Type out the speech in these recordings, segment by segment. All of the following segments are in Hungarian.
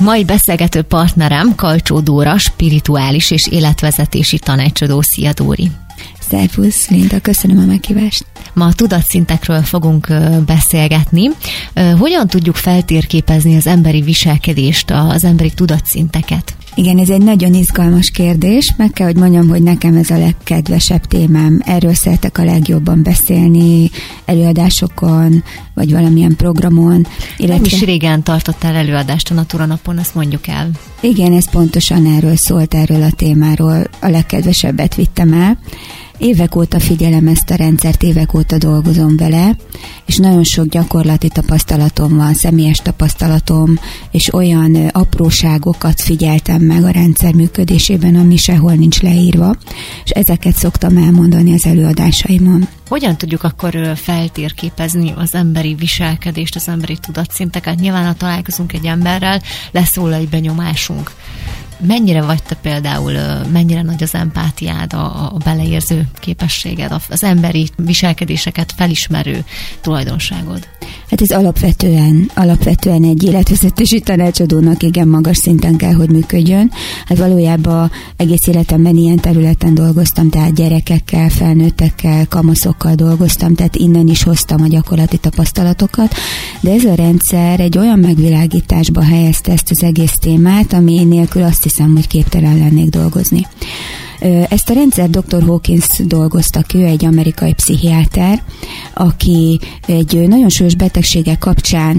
Mai beszélgető partnerem Kalcsó Dóra, spirituális és életvezetési tanácsadó. Szia, Dóri! Szervusz, Linda, köszönöm a meghívást. Ma a tudatszintekről fogunk beszélgetni. Hogyan tudjuk feltérképezni az emberi viselkedést, az emberi tudatszinteket? Igen, ez egy nagyon izgalmas kérdés. Meg kell, hogy mondjam, hogy nekem ez a legkedvesebb témám. Erről szeretek a legjobban beszélni, előadásokon, vagy valamilyen programon. Nem is régen tartottál előadást a Natura napon, azt mondjuk el. Igen, ez pontosan erről szólt, erről a témáról. A legkedvesebbet vittem el. Évek óta figyelem ezt a rendszert, évek óta dolgozom vele, és nagyon sok gyakorlati tapasztalatom van, személyes tapasztalatom, és olyan apróságokat figyeltem meg a rendszer működésében, ami sehol nincs leírva, és ezeket szoktam elmondani az előadásaimon. Hogyan tudjuk akkor feltérképezni az emberi viselkedést, az emberi tudatszinteket? Nyilván, ha találkozunk egy emberrel, lesz róla egy benyomásunk. Mennyire vagy te például, mennyire nagy az empátiád, a beleérző képességed, az emberi viselkedéseket felismerő tulajdonságod? Hát ez alapvetően egy életvezetési tanácsadónak igen magas szinten kell, hogy működjön. Hát valójában egész életemben ilyen területen dolgoztam, tehát gyerekekkel, felnőttekkel, kamaszokkal dolgoztam, tehát innen is hoztam a gyakorlati tapasztalatokat, de ez a rendszer egy olyan megvilágításba helyezte ezt az egész témát, ami nélkül azt hiszem, hogy képtelen lennék dolgozni. Ezt a rendszer Dr. Hawkins dolgozta ki, ő egy amerikai pszichiáter, aki egy nagyon súlyos betegsége kapcsán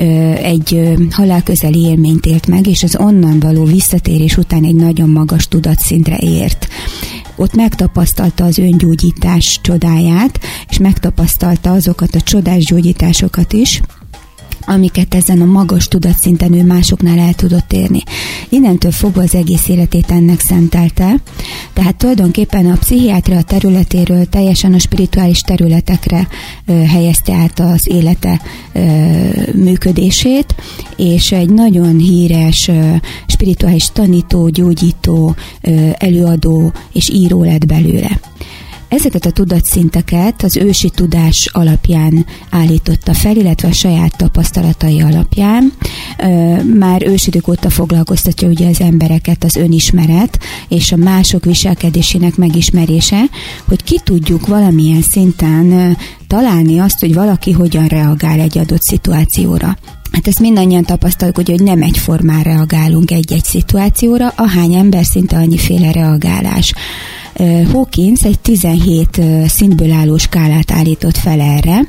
egy halálközeli élményt élt meg, és az onnan való visszatérés után egy nagyon magas tudatszintre ért. Ott megtapasztalta az öngyógyítás csodáját, és megtapasztalta azokat a csodás gyógyításokat is, amiket ezen a magas tudatszinten ő másoknál el tudott érni. Innentől fogva az egész életét ennek szentelte, tehát tulajdonképpen a pszichiátria területéről teljesen a spirituális területekre helyezte át az élete működését, és egy nagyon híres spirituális tanító, gyógyító, előadó és író lett belőle. Ezeket a tudatszinteket az ősi tudás alapján állította fel, illetve a saját tapasztalatai alapján. Már ősidők óta foglalkoztatja ugye az embereket az önismeret és a mások viselkedésének megismerése, hogy ki tudjuk valamilyen szinten találni azt, hogy valaki hogyan reagál egy adott szituációra. Hát ezt mindannyian tapasztaljuk, hogy nem egyformán reagálunk egy-egy szituációra, ahány ember szinte annyiféle reagálás. Hawkins egy 17 szintből álló skálát állított fel erre,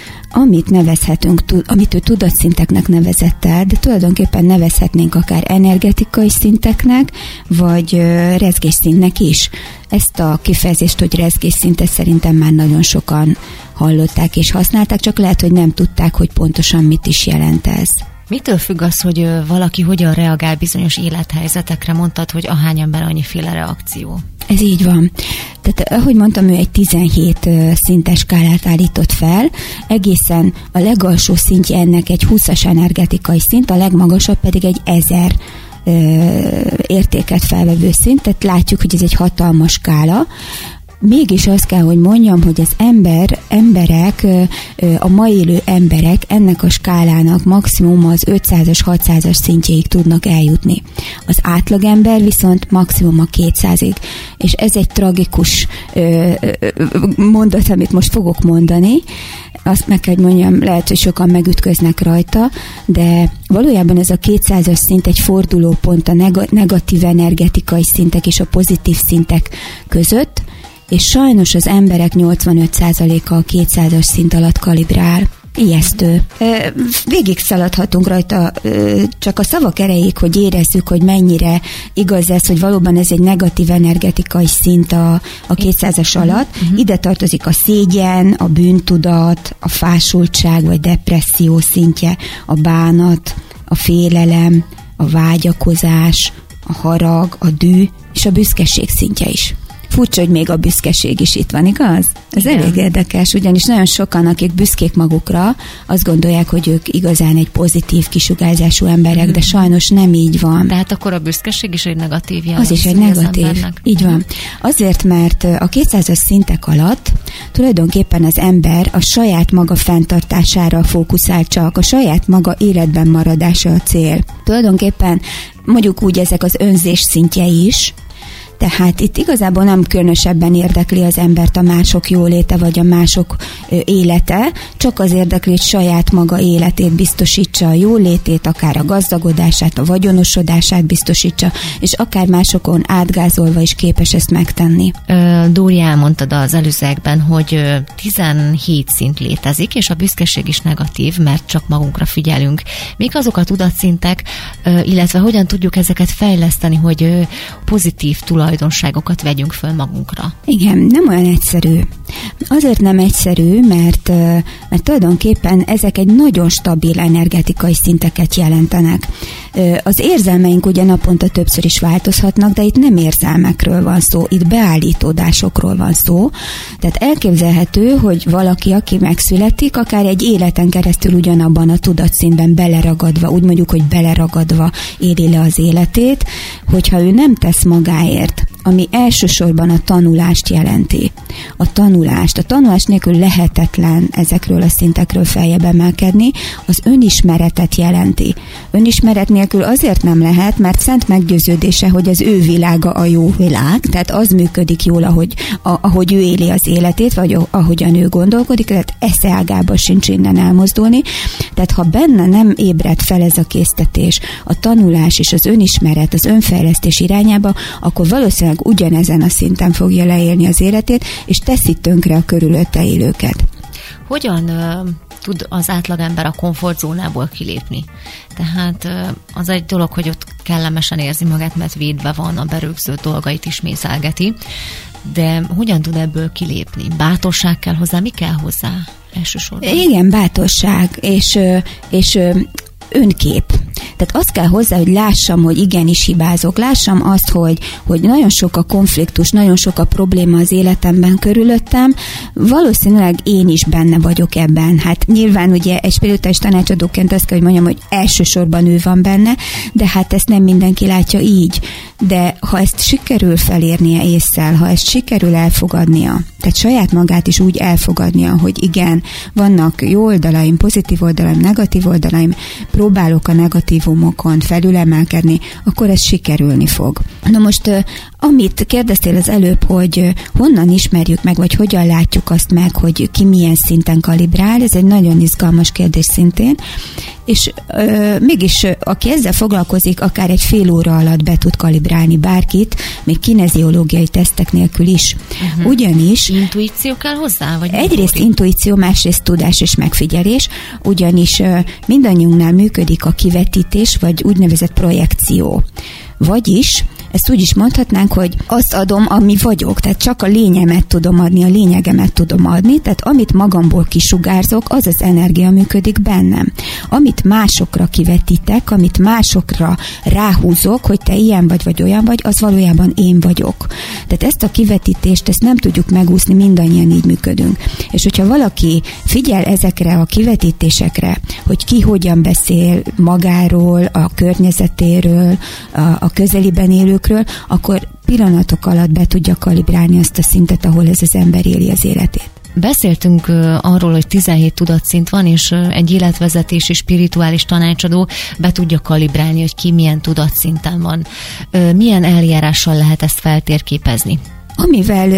amit ő tudatszinteknek nevezett el, de tulajdonképpen nevezhetnénk akár energetikai szinteknek, vagy rezgésszintnek is. Ezt a kifejezést, hogy rezgésszintet szerintem már nagyon sokan hallották és használták, csak lehet, hogy nem tudták, hogy pontosan mit is jelent ez. Mitől függ az, hogy valaki hogyan reagál bizonyos élethelyzetekre? Mondtad, hogy ahány ember annyiféle reakció. Ez így van. Tehát, ahogy mondtam, ő egy 17 szintes skálát állított fel, egészen a legalsó szintje ennek egy 20-as energetikai szint, a legmagasabb pedig egy 1000 értéket felvevő szint, tehát látjuk, hogy ez egy hatalmas skála. Mégis azt kell, hogy mondjam, hogy az emberek, a mai élő emberek ennek a skálának maximum az 500-as, 600-as szintjéig tudnak eljutni. Az átlagember viszont maximum a 200-ig. És ez egy tragikus mondat, amit most fogok mondani. Azt meg kell, hogy mondjam, lehet, hogy sokan megütköznek rajta, de valójában ez a 200-as szint egy fordulópont a negatív energetikai szintek és a pozitív szintek között, és sajnos az emberek 85%-a a 200-as szint alatt kalibrál. Ijesztő. Végig szaladhatunk rajta, csak a szavak erejéig, hogy érezzük, hogy mennyire igaz ez, hogy valóban ez egy negatív energetikai szint a 200-as alatt. Ide tartozik a szégyen, a bűntudat, a fásultság vagy depresszió szintje, a bánat, a félelem, a vágyakozás, a harag, a düh és a büszkeség szintje is. furcsa, hogy még a büszkeség is itt van, igaz? Ez elég érdekes, ugyanis nagyon sokan, akik büszkék magukra, azt gondolják, hogy ők igazán egy pozitív kisugárzású emberek, de sajnos nem így van. Tehát akkor a büszkeség is egy negatív jelenség. Az is egy negatív. Így van. Azért, mert a 200-as szintek alatt tulajdonképpen az ember a saját maga fenntartására fókuszál csak, a saját maga életben maradása a cél. Tulajdonképpen mondjuk úgy ezek az önzés szintje is, tehát itt igazából nem különösebben érdekli az embert a mások jóléte, vagy a mások élete, csak az érdekli, hogy saját maga életét biztosítsa, a jólétét, akár a gazdagodását, a vagyonosodását biztosítsa, és akár másokon átgázolva is képes ezt megtenni. Dóri, elmondtad az előzőekben, hogy 17 szint létezik, és a büszkeség is negatív, mert csak magunkra figyelünk. Mik azok a tudatszintek, illetve hogyan tudjuk ezeket fejleszteni, hogy pozitív tulajdonságokat vegyünk föl magunkra? Igen, nem olyan egyszerű. Azért nem egyszerű, mert tulajdonképpen ezek egy nagyon stabil energetikai szinteket jelentenek. Az érzelmeink ugye naponta többször is változhatnak, de itt nem érzelmekről van szó, itt beállítódásokról van szó. Tehát elképzelhető, hogy valaki, aki megszületik, akár egy életen keresztül ugyanabban a tudatszintben beleragadva, úgy mondjuk, hogy beleragadva éli le az életét, hogyha ő nem tesz magáért, ami elsősorban a tanulást jelenti. A tanulás nélkül lehetetlen ezekről a szintekről feljebb emelkedni, az önismeretet jelenti. Önismeret nélkül azért nem lehet, mert szent meggyőződése, hogy az ő világa a jó világ, tehát az működik jól, ahogy ő éli az életét, vagy ahogyan ő gondolkodik, tehát eszeágába sincs innen elmozdulni. Tehát ha benne nem ébred fel ez a késztetés, a tanulás és az önismeret, az önfejlesztés irányába, akkor valószínűleg ugyanezen a szinten fogja leélni az életét, és teszi tönkre a körülötte élőket. Hogyan tud az átlagember a komfortzónából kilépni? Tehát az egy dolog, hogy ott kellemesen érzi magát, mert védve van, a berögzött dolgait is mészálgeti, de hogyan tud ebből kilépni? Bátorság kell hozzá? Mi kell hozzá elsősorban? Igen, bátorság és önkép. Tehát azt kell hozzá, hogy lássam, hogy igenis hibázok. Lássam azt, hogy nagyon sok a konfliktus, nagyon sok a probléma az életemben körülöttem. Valószínűleg én is benne vagyok ebben. Hát nyilván ugye egy spirituális tanácsadóként azt kell, hogy mondjam, hogy elsősorban ő van benne, de hát ezt nem mindenki látja így. De ha ezt sikerül felérnie ésszel, ha ezt sikerül elfogadnia, tehát saját magát is úgy elfogadnia, hogy igen, vannak jó oldalaim, pozitív oldalaim, negatív oldalaim, próbálok a negatívumokon felülemelkedni, akkor ez sikerülni fog. Na most, amit kérdeztél az előbb, hogy honnan ismerjük meg, vagy hogyan látjuk azt meg, hogy ki milyen szinten kalibrál, ez egy nagyon izgalmas kérdés szintén, és mégis aki ezzel foglalkozik, akár egy fél óra alatt be tud kalibrálni bárkit, még kineziológiai tesztek nélkül is. Ugyanis... Intuíció kell hozzá? Vagy egyrészt intuíció, másrészt tudás és megfigyelés, ugyanis mindannyiunknál működik a kivetítés, vagy úgynevezett projekció. Vagyis ezt úgy is mondhatnánk, hogy azt adom, ami vagyok, tehát csak a lényemet tudom adni, a lényegemet tudom adni, tehát amit magamból kisugárzok, az az energia működik bennem. Amit másokra kivetítek, amit másokra ráhúzok, hogy te ilyen vagy olyan vagy, az valójában én vagyok. Tehát ezt a kivetítést, ezt nem tudjuk megúszni, mindannyian így működünk. És hogyha valaki figyel ezekre a kivetítésekre, hogy ki hogyan beszél magáról, a környezetéről, a közeliben élőkről, akkor pillanatok alatt be tudja kalibrálni azt a szintet, ahol ez az ember éli az életét. Beszéltünk arról, hogy 17 tudatszint van, és egy életvezetési spirituális tanácsadó be tudja kalibrálni, hogy ki milyen tudatszinten van. Milyen eljárással lehet ezt feltérképezni? Amivel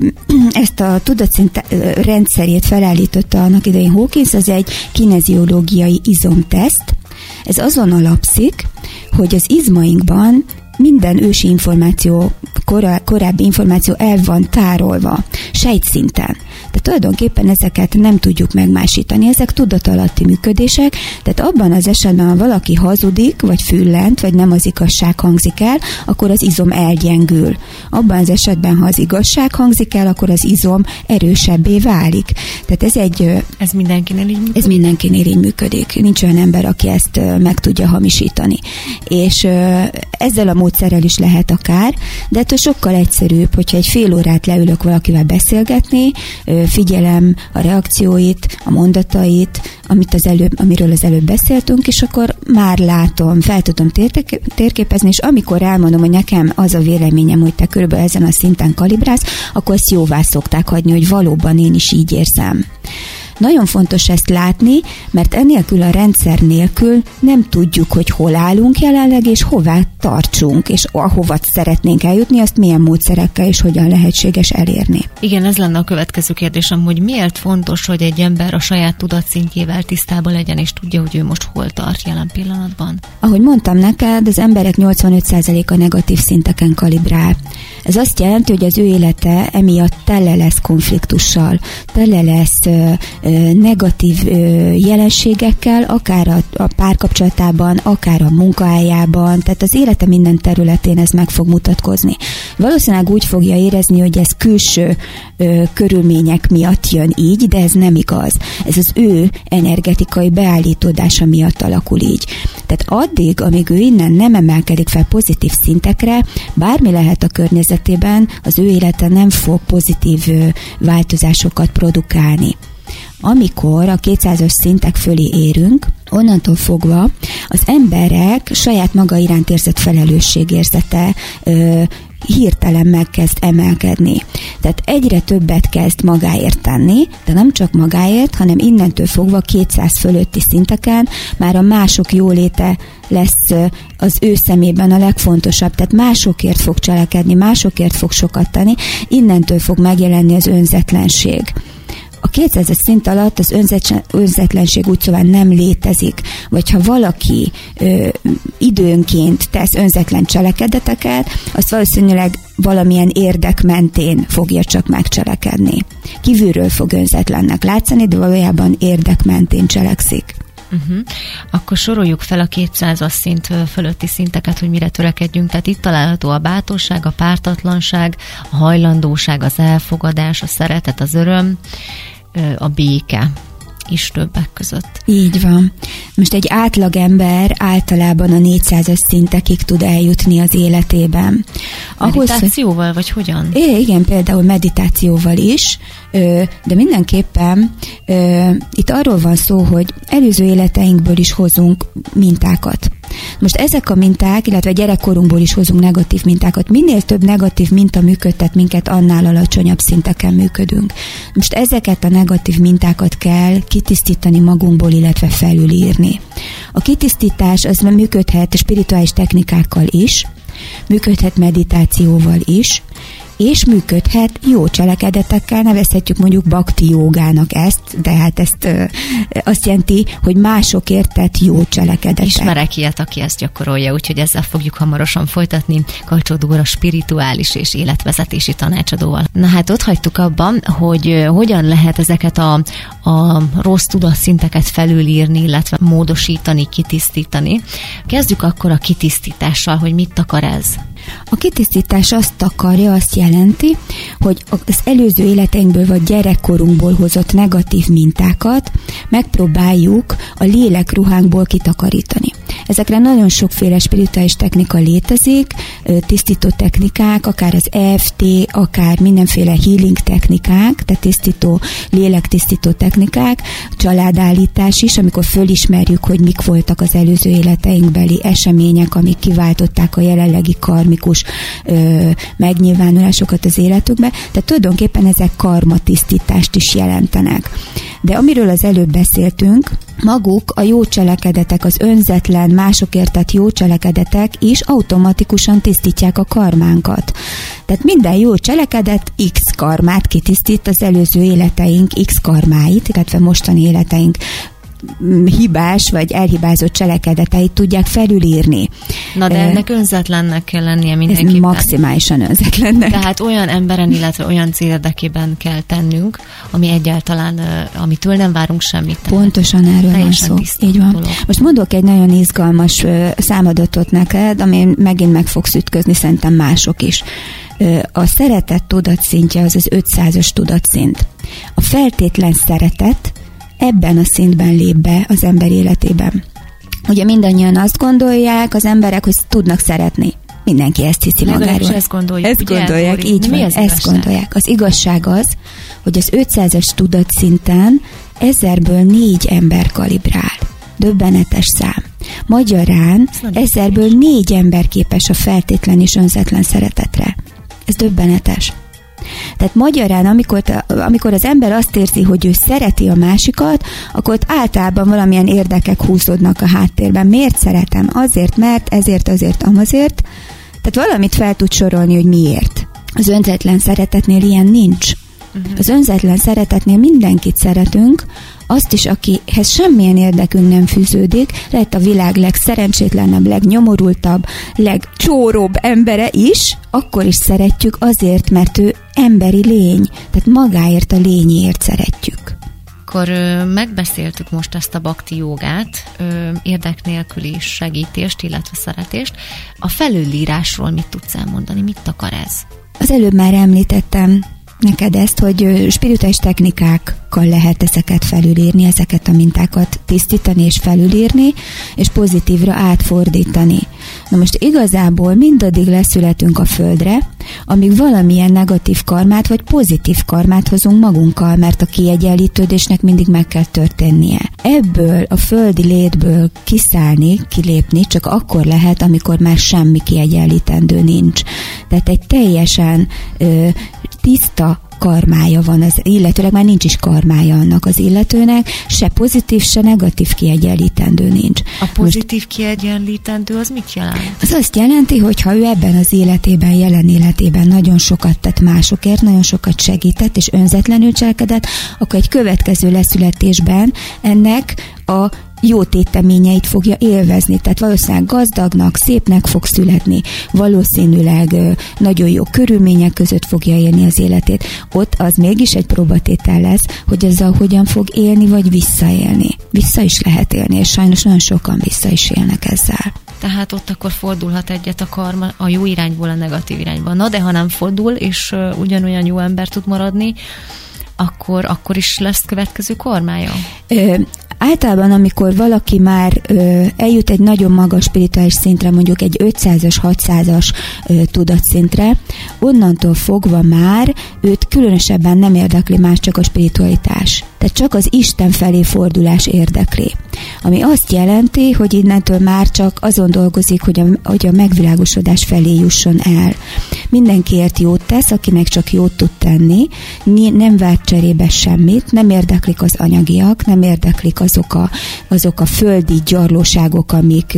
ezt a tudatszint rendszerét felállította annak idején Hawkins, az egy kineziológiai izomteszt. Ez azon alapszik, hogy az izmainkban minden ősi információ, korábbi információ el van tárolva, sejtszinten. De tulajdonképpen ezeket nem tudjuk megmásítani, ezek tudatalatti működések, tehát abban az esetben, ha valaki hazudik, vagy füllent, vagy nem az igazság hangzik el, akkor az izom elgyengül. Abban az esetben, ha az igazság hangzik el, akkor az izom erősebbé válik. Tehát ez mindenkinél így működik? Ez mindenkinél így működik. Nincs olyan ember, aki ezt meg tudja hamisítani. És ezzel a módszerrel is lehet akár, de ettől sokkal egyszerűbb, hogyha egy fél órát leülök valakivel beszélgetni, figyelem a reakcióit, a mondatait, amiről az előbb beszéltünk, és akkor már látom, fel tudom térképezni, és amikor elmondom, hogy nekem az a véleményem, hogy te körülbelül ezen a szinten kalibrálsz, akkor ezt jóvá szokták hagyni, hogy valóban én is így érzem. Nagyon fontos ezt látni, mert ennélkül a rendszer nélkül nem tudjuk, hogy hol állunk jelenleg, és hová tartsunk, és ahova szeretnénk eljutni, azt milyen módszerekkel és hogyan lehetséges elérni. Igen, ez lenne a következő kérdésem, hogy miért fontos, hogy egy ember a saját tudatszintjével tisztában legyen, és tudja, hogy ő most hol tart jelen pillanatban? Ahogy mondtam neked, az emberek 85%-a negatív szinteken kalibrál. Ez azt jelenti, hogy az ő élete emiatt tele lesz konfliktussal, tele lesz negatív jelenségekkel, akár a párkapcsolatában, akár a munkahelyből, tehát az élete minden területén ez meg fog mutatkozni. Valószínűleg úgy fogja érezni, hogy ez külső körülmények miatt jön így, de ez nem igaz. Ez az ő energetikai beállítódása miatt alakul így. Tehát addig, amíg ő innen nem emelkedik fel pozitív szintekre, bármi lehet a környezetében, az ő élete nem fog pozitív változásokat produkálni. Amikor a 200-as szintek fölé érünk, onnantól fogva az emberek saját maga iránt érzett felelősségérzete hirtelen megkezd emelkedni. Tehát egyre többet kezd magáért tenni, de nem csak magáért, hanem innentől fogva 200 fölötti szinteken már a mások jóléte lesz az ő szemében a legfontosabb, tehát másokért fog cselekedni, másokért fog sokat tenni, innentől fog megjelenni az önzetlenség. A 200-es szint alatt az önzetlenség úgy szóval nem létezik, vagy ha valaki időnként tesz önzetlen cselekedeteket, azt valószínűleg valamilyen érdek mentén fogja csak megcselekedni. Kívülről fog önzetlennek látszani, de valójában érdek mentén cselekszik. Akkor soroljuk fel a 200-as szint fölötti szinteket, hogy mire törekedjünk. Tehát itt található a bátorság, a pártatlanság, a hajlandóság, az elfogadás, a szeretet, az öröm, a béke is többek között. Így van. Most egy átlagember általában a 400-as szintekig tud eljutni az életében. Meditációval, vagy hogyan? Igen, például meditációval is, de mindenképpen itt arról van szó, hogy előző életeinkből is hozunk mintákat. Most ezek a minták, illetve gyerekkorunkból is hozunk negatív mintákat. Minél több negatív minta működtet minket, annál alacsonyabb szinteken működünk. Most ezeket a negatív mintákat kell kitisztítani magunkból, illetve felülírni. A kitisztítás az működhet spirituális technikákkal is, működhet meditációval is, és működhet jó cselekedetekkel, nevezhetjük mondjuk bhakti jógának ezt, de hát ezt azt jelenti, hogy másokért tett jó cselekedetek. Ismerek ilyet, aki ezt gyakorolja, úgyhogy ezzel fogjuk hamarosan folytatni Kalcsó Dóra spirituális és életvezetési tanácsadóval. Na hát ott hagytuk abban, hogy hogyan lehet ezeket a rossz tudatszinteket felülírni, illetve módosítani, kitisztítani. Kezdjük akkor a kitisztítással, hogy mit akar ez? A kitisztítás azt jelenti, hogy az előző életeinkből vagy gyerekkorunkból hozott negatív mintákat megpróbáljuk a lélekruhánkból kitakarítani. Ezekre nagyon sokféle spirituális technika létezik, tisztító technikák, akár az EFT, akár mindenféle healing technikák, tehát tisztító, lélektisztító technikák, családállítás is, amikor fölismerjük, hogy mik voltak az előző életeinkbeli események, amik kiváltották a jelenlegi karmikus megnyilvánulásokat az életükbe. Tehát tulajdonképpen ezek karmatisztítást is jelentenek. De amiről az előbb beszéltünk, maguk a jó cselekedetek, az önzetlen, másokért tett jó cselekedetek is automatikusan tisztítják a karmánkat. Tehát minden jó cselekedet X karmát kitisztít, az előző életeink X karmáit, illetve mostani életeink hibás vagy elhibázott cselekedeteit tudják felülírni. Na de ennek önzetlennek kell lennie mindenképpen. Ez maximálisan önzetlennek. Tehát olyan emberen, illetve olyan cél érdekében kell tennünk, ami egyáltalán, amitől nem várunk semmit. Pontosan erről van szó. Így van. Dolog. Most mondok egy nagyon izgalmas számadatot neked, ami megint meg fogsz ütközni, szerintem mások is. A szeretet tudatszintje az 500-as tudatszint. A feltétlen szeretet ebben a szintben lép be az ember életében. Ugye mindannyian azt gondolják az emberek, hogy tudnak szeretni. Mindenki ezt hiszi magáról. Ezt gondoljuk. Ezt gondolják, így van, ezt gondolják. Az igazság az, hogy az 500-as tudatszinten 1000-ből 4 ember kalibrál. Döbbenetes szám. Magyarán 1000-ből 4 ember képes a feltétlen és önzetlen szeretetre. Ez döbbenetes. Tehát magyarán, amikor az ember azt érzi, hogy ő szereti a másikat, akkor ott általában valamilyen érdekek húzódnak a háttérben. Miért szeretem? Azért, mert, ezért, azért, amazért. Tehát valamit fel tud sorolni, hogy miért. Az önzetlen szeretetnél ilyen nincs. Az önzetlen szeretetnél mindenkit szeretünk, azt is, akihez semmilyen érdekünk nem fűződik, lehet a világ legszerencsétlenebb, legnyomorultabb, legcsóróbb embere is, akkor is szeretjük azért, mert ő emberi lény, tehát magáért a lényéért szeretjük. Akkor megbeszéltük most ezt a bhakti jógát, érdek nélküli segítést, illetve szeretést. A felülírásról mit tudsz elmondani? Mit akar ez? Az előbb már említettem neked ezt, hogy spirituális technikákkal lehet ezeket felülírni, ezeket a mintákat tisztítani és felülírni, és pozitívra átfordítani. Na most igazából mindaddig leszületünk a földre, amíg valamilyen negatív karmát vagy pozitív karmát hozunk magunkkal, mert a kiegyenlítődésnek mindig meg kell történnie. Ebből a földi létből kiszállni, kilépni csak akkor lehet, amikor már semmi kiegyenlítendő nincs. Tehát egy teljesen tiszta karmája van az illetőleg, már nincs is karmája annak az illetőnek, se pozitív, se negatív kiegyenlítendő nincs. A pozitív kiegyenlítendő az mit jelent? Az azt jelenti, hogy ha ő ebben az életében, jelen életében nagyon sokat tett másokért, nagyon sokat segített és önzetlenül cselekedett, akkor egy következő leszületésben ennek a jó téteményeit fogja élvezni, tehát valószínűleg gazdagnak, szépnek fog születni, valószínűleg nagyon jó körülmények között fogja élni az életét. Ott az mégis egy próbatétel lesz, hogy azzal hogyan fog élni, vagy visszaélni. Vissza is lehet élni, és sajnos nagyon sokan vissza is élnek ezzel. Tehát ott akkor fordulhat egyet a karma a jó irányból a negatív irányba. Na de ha nem fordul, és ugyanolyan jó ember tud maradni, akkor is lesz következő karmája? Általában, amikor valaki már eljut egy nagyon magas spirituális szintre, mondjuk egy 500-as, 600-as tudatszintre, onnantól fogva már őt különösebben nem érdekli más, csak a spiritualitás. Tehát csak az Isten felé fordulás érdekli. Ami azt jelenti, hogy innentől már csak azon dolgozik, hogy a megvilágosodás felé jusson el. Mindenkiért jót tesz, akinek csak jót tud tenni, nem vár cserébe semmit, nem érdeklik az anyagiak, nem érdeklik azok a földi gyarlóságok,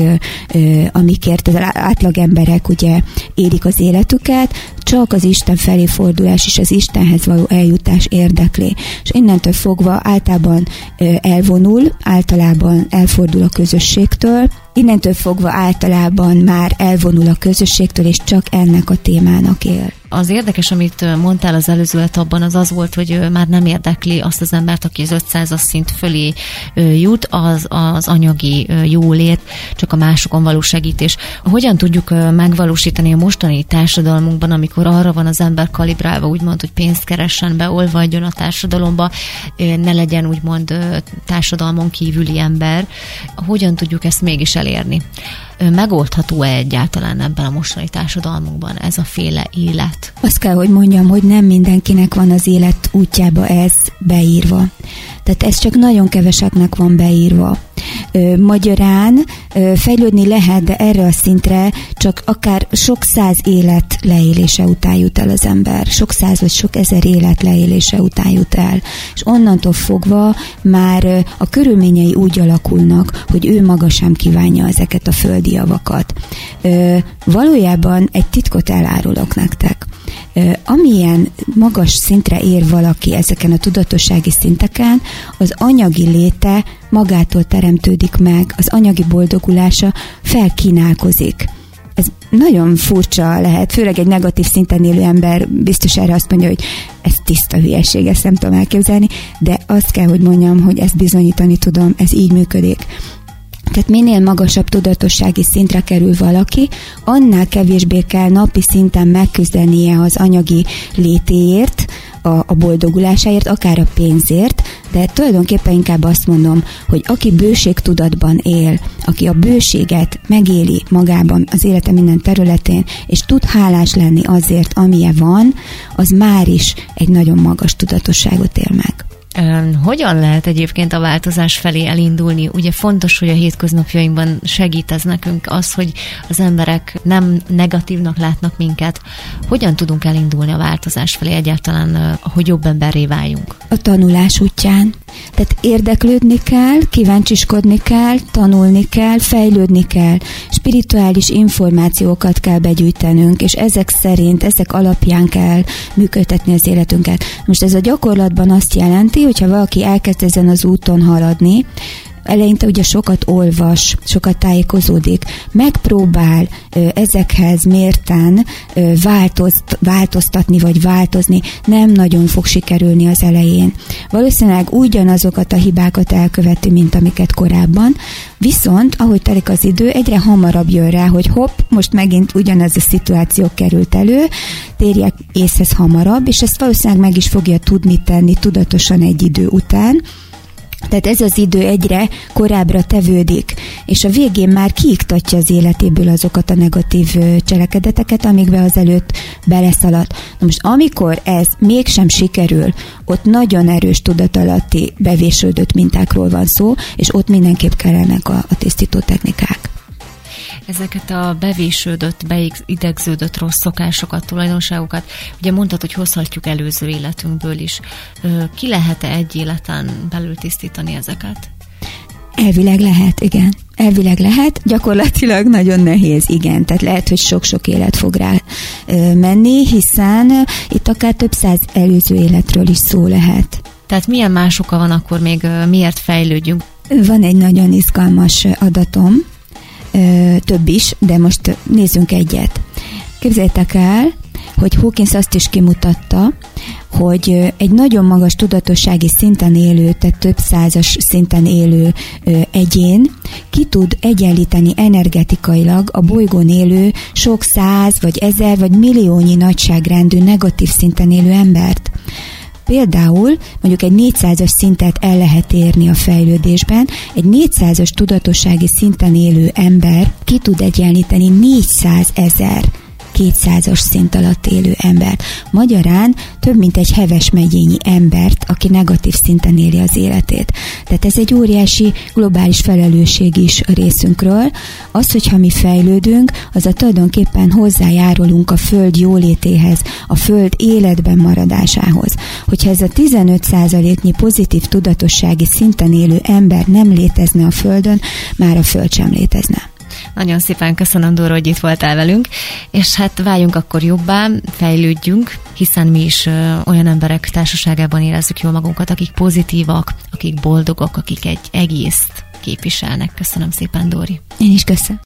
amikért az átlag emberek ugye élik az életüket, csak az Isten felé fordulás és az Istenhez való eljutás érdekli. És innentől fogva általában elvonul, általában elfordul a közösségtől, innentől fogva általában már elvonul a közösségtől, és csak ennek a témának él. Az érdekes, amit mondtál az előző etapban, az volt, hogy már nem érdekli azt az embert, aki az 500-as szint fölé jut, az anyagi jólét, csak a másokon való segítés. Hogyan tudjuk megvalósítani a mostani társadalmunkban, amikor arra van az ember kalibrálva, úgymond, hogy pénzt keressen, beolvadjon a társadalomba, ne legyen úgymond társadalmon kívüli ember. Hogyan tudjuk ezt mégis elérni? Megoldható-e egyáltalán ebben a mostani társadalmunkban ez a féle élet? Azt kell, hogy mondjam, hogy nem mindenkinek van az élet útjába ez beírva. Tehát ez csak nagyon keveseknek van beírva. Magyarán fejlődni lehet, de erre a szintre csak akár sok száz élet leélése után jut el az ember. Sok száz vagy sok ezer élet leélése után jut el. És onnantól fogva már a körülményei úgy alakulnak, hogy ő maga sem kívánja ezeket a földi javakat. Valójában egy titkot elárulok nektek. Amilyen magas szintre ér valaki ezeken a tudatossági szinteken, az anyagi léte magától teremtődik meg, az anyagi boldogulása felkínálkozik. Ez nagyon furcsa lehet, főleg egy negatív szinten élő ember biztos erre azt mondja, hogy ez tiszta hülyeség, ezt nem tudom elképzelni, de azt kell, hogy mondjam, hogy ezt bizonyítani tudom, ez így működik. Tehát minél magasabb tudatossági szintre kerül valaki, annál kevésbé kell napi szinten megküzdenie az anyagi létéért, a boldogulásáért, akár a pénzért, de tulajdonképpen inkább azt mondom, hogy aki bőségtudatban él, aki a bőséget megéli magában az élete minden területén, és tud hálás lenni azért, amilyen van, az már is egy nagyon magas tudatosságot él meg. Hogyan lehet egyébként a változás felé elindulni? Ugye fontos, hogy a hétköznapjainkban segít ez nekünk az, hogy az emberek nem negatívnak látnak minket. Hogyan tudunk elindulni a változás felé egyáltalán, hogy jobb emberré váljunk? A tanulás útján. Tehát érdeklődni kell, kíváncsiskodni kell, tanulni kell, fejlődni kell, spirituális információkat kell begyűjtenünk, és ezek alapján kell működtetni az életünket. Most ez a gyakorlatban azt jelenti, hogyha valaki elkezd ezen az úton haladni, eleinte ugye sokat olvas, sokat tájékozódik, megpróbál ezekhez mérten változtatni vagy változni, nem nagyon fog sikerülni az elején. Valószínűleg ugyanazokat a hibákat elköveti, mint amiket korábban, viszont ahogy telik az idő, egyre hamarabb jön rá, hogy hopp, most megint ugyanaz a szituáció került elő, térjek észhez hamarabb, és ezt valószínűleg meg is fogja tudni tenni tudatosan egy idő után. Tehát ez az idő egyre korábbra tevődik, és a végén már kiiktatja az életéből azokat a negatív cselekedeteket, amikbe azelőtt beleszaladt. Na most amikor ez mégsem sikerül, ott nagyon erős tudatalatti bevésődött mintákról van szó, és ott mindenképp kellenek a tisztító technikák. Ezeket a bevésődött, beidegződött rossz szokásokat, tulajdonságokat, ugye mondtad, hogy hozhatjuk előző életünkből is. Ki lehet-e egy életen belül tisztítani ezeket? Elvileg lehet, igen. Elvileg lehet, gyakorlatilag nagyon nehéz, igen. Tehát lehet, hogy sok-sok élet fog rá menni, hiszen itt akár több száz előző életről is szó lehet. Tehát milyen más oka van akkor még, miért fejlődjünk? Van egy nagyon izgalmas adatom, több is, de most nézzünk egyet. Képzeljétek el, hogy Hawkins azt is kimutatta, hogy egy nagyon magas tudatossági szinten élő, tehát több százas szinten élő egyén ki tud egyenlíteni energetikailag a bolygón élő sok száz, vagy ezer, vagy milliónyi nagyságrendű negatív szinten élő embert. Például mondjuk egy 400-as szintet el lehet érni a fejlődésben, egy 400-as tudatossági szinten élő ember ki tud egyenlíteni 400 000 200-as szint alatt élő embert. Magyarán több mint egy Heves megyényi embert, aki negatív szinten éli az életét. Tehát ez egy óriási globális felelősség is a részünkről. Az, hogyha mi fejlődünk, az a tulajdonképpen hozzájárulunk a Föld jólétéhez, a Föld életben maradásához. Hogyha ez a 15%-nyi pozitív tudatossági szinten élő ember nem létezne a Földön, már a Föld sem létezne. Nagyon szépen köszönöm, Dóra, hogy itt voltál velünk, és hát váljunk akkor jobbá, fejlődjünk, hiszen mi is olyan emberek társaságában érezzük jól magunkat, akik pozitívak, akik boldogok, akik egy egészt képviselnek. Köszönöm szépen, Dóri. Én is köszönöm.